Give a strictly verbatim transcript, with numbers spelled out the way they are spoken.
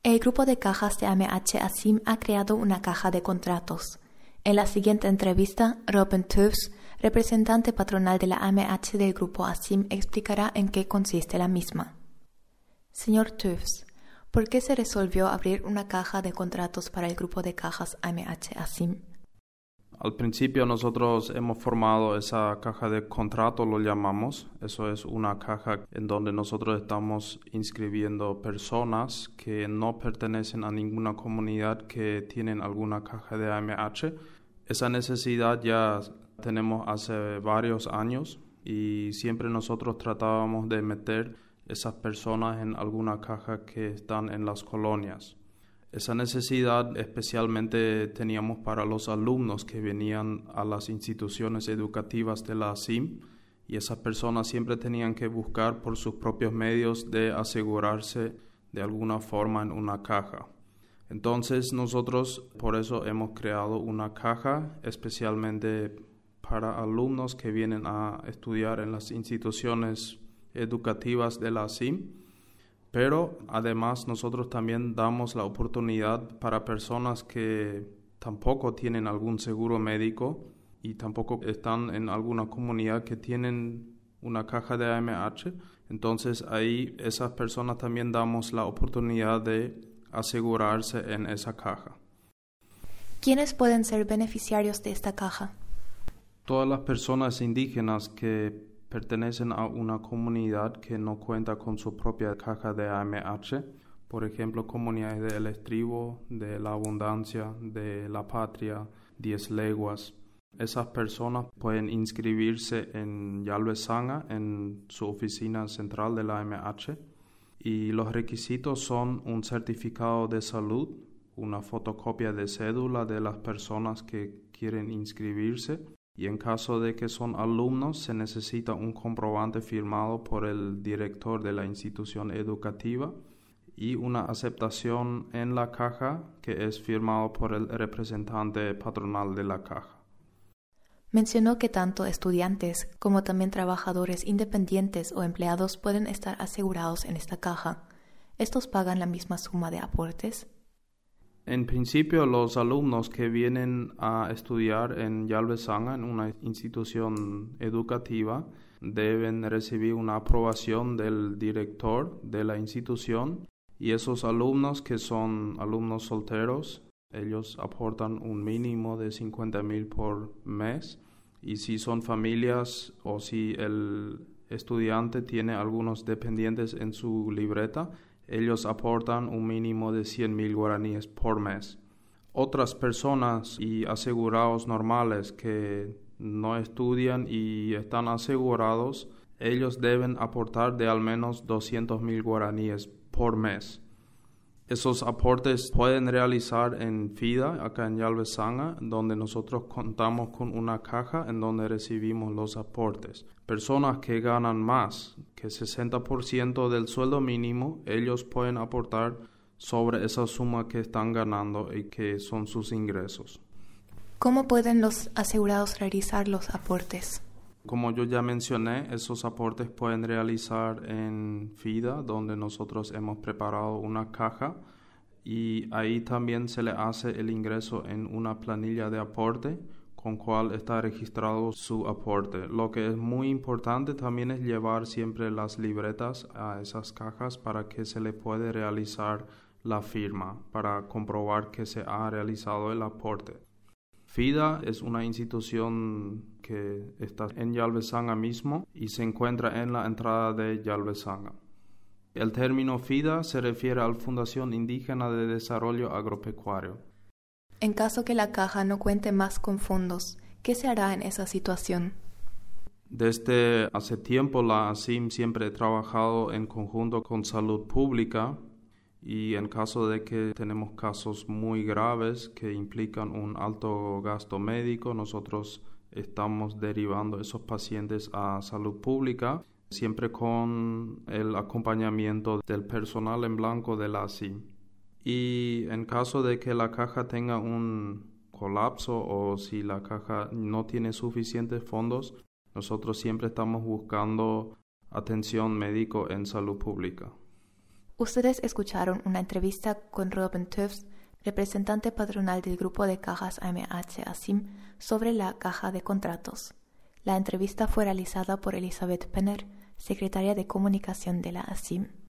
El grupo de cajas de A M H ASIM ha creado una caja de contratos. En la siguiente entrevista, Robin Tufts, representante patronal de la A M H del grupo ASIM, explicará en qué consiste la misma. Señor Tufts, ¿por qué se resolvió abrir una caja de contratos para el grupo de cajas A M H ASIM? Al principio nosotros hemos formado esa caja de contrato, lo llamamos. Eso es una caja en donde nosotros estamos inscribiendo personas que no pertenecen a ninguna comunidad que tienen alguna caja de A M H. Esa necesidad ya tenemos hace varios años y siempre nosotros tratábamos de meter esas personas en alguna caja que están en las colonias. Esa necesidad especialmente teníamos para los alumnos que venían a las instituciones educativas de la ASIM y esas personas siempre tenían que buscar por sus propios medios de asegurarse de alguna forma en una caja. Entonces nosotros por eso hemos creado una caja especialmente para alumnos que vienen a estudiar en las instituciones educativas de la ASIM. Pero además nosotros también damos la oportunidad para personas que tampoco tienen algún seguro médico y tampoco están en alguna comunidad que tienen una caja de A M H. Entonces ahí esas personas también damos la oportunidad de asegurarse en esa caja. ¿Quiénes pueden ser beneficiarios de esta caja? Todas las personas indígenas que pertenecen a una comunidad que no cuenta con su propia caja de A M H, por ejemplo, comunidades de El Estribo, de La Abundancia, de La Patria, Diez Leguas. Esas personas pueden inscribirse en Yalbezanga, en su oficina central de la A M H, y los requisitos son un certificado de salud, una fotocopia de cédula de las personas que quieren inscribirse, y en caso de que son alumnos se necesita un comprobante firmado por el director de la institución educativa y una aceptación en la caja que es firmado por el representante patronal de la caja. Mencionó que tanto estudiantes como también trabajadores independientes o empleados pueden estar asegurados en esta caja. ¿Estos pagan la misma suma de aportes? En principio, los alumnos que vienen a estudiar en Yalbezanga, en una institución educativa, deben recibir una aprobación del director de la institución y esos alumnos que son alumnos solteros, ellos aportan un mínimo de cincuenta mil por mes y si son familias o si el estudiante tiene algunos dependientes en su libreta, ellos aportan un mínimo de cien mil guaraníes por mes. Otras personas y asegurados normales que no estudian y están asegurados, ellos deben aportar de al menos doscientos mil guaraníes por mes. Esos aportes pueden realizar en FIDA, acá en Yalbezanga, donde nosotros contamos con una caja en donde recibimos los aportes. Personas que ganan más que sesenta por ciento del sueldo mínimo, ellos pueden aportar sobre esa suma que están ganando y que son sus ingresos. ¿Cómo pueden los asegurados realizar los aportes? Como yo ya mencioné, esos aportes pueden realizar en FIDA, donde nosotros hemos preparado una caja y ahí también se le hace el ingreso en una planilla de aporte con cual está registrado su aporte. Lo que es muy importante también es llevar siempre las libretas a esas cajas para que se le pueda realizar la firma para comprobar que se ha realizado el aporte. FIDA es una institución que está en Yalbezanga mismo y se encuentra en la entrada de Yalbezanga. El término FIDA se refiere a la Fundación Indígena de Desarrollo Agropecuario. En caso que la caja no cuente más con fondos, ¿qué se hará en esa situación? Desde hace tiempo la ASIM siempre ha trabajado en conjunto con Salud Pública y en caso de que tenemos casos muy graves que implican un alto gasto médico, nosotros estamos derivando esos pacientes a Salud Pública, siempre con el acompañamiento del personal en blanco de la ASIM. Y en caso de que la caja tenga un colapso o si la caja no tiene suficientes fondos, nosotros siempre estamos buscando atención médica en Salud Pública. Ustedes escucharon una entrevista con Robin Tufts, representante patronal del grupo de cajas A M H ASIM, sobre la caja de contratos. La entrevista fue realizada por Elizabeth Penner, secretaria de comunicación de la ASIM.